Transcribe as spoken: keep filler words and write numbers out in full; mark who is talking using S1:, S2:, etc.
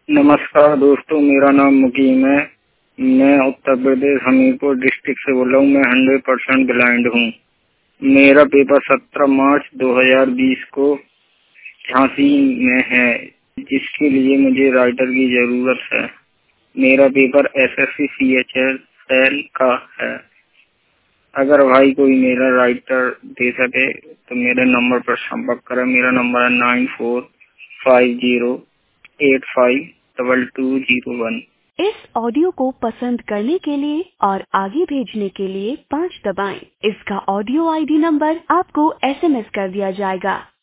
S1: नमस्कार दोस्तों, मेरा नाम मुकीम है। मैं उत्तर प्रदेश हमीरपुर डिस्ट्रिक्ट से बोल रहा हूँ। मैं हंड्रेड परसेंट ब्लाइंड हूँ। मेरा पेपर सत्रह मार्च दो हज़ार बीस को झांसी में है, जिसके लिए मुझे राइटर की जरूरत है। मेरा पेपर एसएससी सीएचएसएल का है। अगर भाई कोई मेरा राइटर दे सके तो मेरे नंबर पर संपर्क करें। मेरा नंबर है nine four five zero eight five double two zero one.
S2: इस ऑडियो को पसंद करने के लिए और आगे भेजने के लिए पाँच दबाएं। इसका ऑडियो आईडी नंबर आपको एसएमएस कर दिया जाएगा।